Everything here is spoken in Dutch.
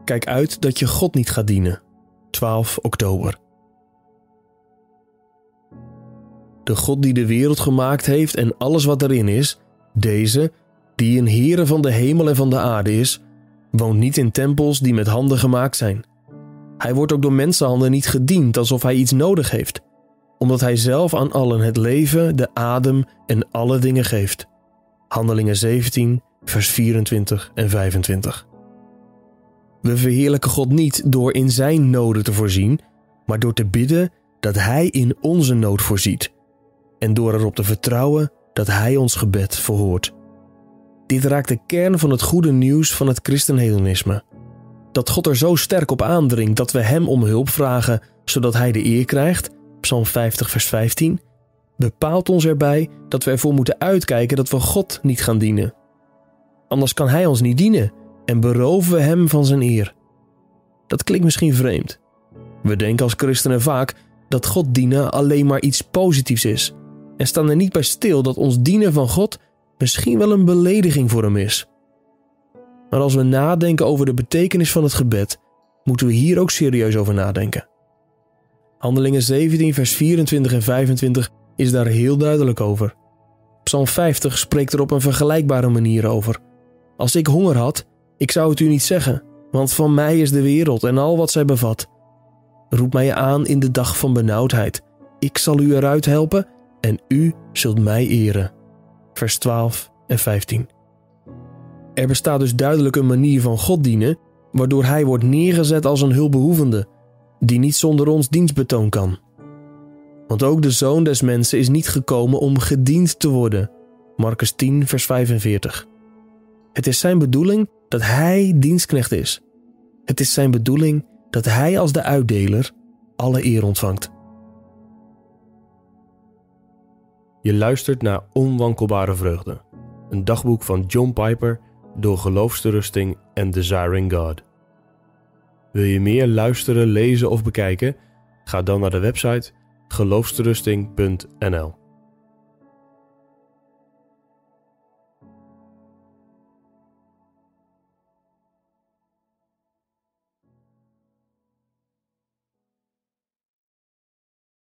Kijk uit dat je God niet gaat dienen. 12 oktober. De God die de wereld gemaakt heeft en alles wat erin is, deze, die een Heere van de hemel en van de aarde is, woont niet in tempels die met handen gemaakt zijn. Hij wordt ook door mensenhanden niet gediend alsof hij iets nodig heeft, omdat hij zelf aan allen het leven, de adem en alle dingen geeft. Handelingen 17, vers 24 en 25. We verheerlijken God niet door in zijn noden te voorzien, maar door te bidden dat hij in onze nood voorziet en door erop te vertrouwen dat hij ons gebed verhoort. Dit raakt de kern van het goede nieuws van het christenhedonisme. Dat God er zo sterk op aandringt dat we hem om hulp vragen zodat hij de eer krijgt, Psalm 50 vers 15, bepaalt ons erbij dat we ervoor moeten uitkijken dat we God niet gaan dienen. Anders kan hij ons niet dienen en beroven we hem van zijn eer. Dat klinkt misschien vreemd. We denken als christenen vaak dat God dienen alleen maar iets positiefs is en staan er niet bij stil dat ons dienen van God misschien wel een belediging voor hem is. Maar als we nadenken over de betekenis van het gebed, moeten we hier ook serieus over nadenken. Handelingen 17 vers 24 en 25 is daar heel duidelijk over. Psalm 50 spreekt er op een vergelijkbare manier over. Als ik honger had, ik zou het u niet zeggen, want van mij is de wereld en al wat zij bevat. Roep mij aan in de dag van benauwdheid. Ik zal u eruit helpen en u zult mij eren. Vers 12 en 15. Er bestaat dus duidelijk een manier van God dienen, waardoor hij wordt neergezet als een hulpbehoevende, die niet zonder ons dienstbetoon kan. Want ook de Zoon des Mensen is niet gekomen om gediend te worden. Markus 10 vers 45. Het is zijn bedoeling dat hij dienstknecht is. Het is zijn bedoeling dat hij als de uitdeler alle eer ontvangt. Je luistert naar Onwankelbare Vreugde, een dagboek van John Piper door Geloofsterusting en Desiring God. Wil je meer luisteren, lezen of bekijken? Ga dan naar de website geloofsterusting.nl.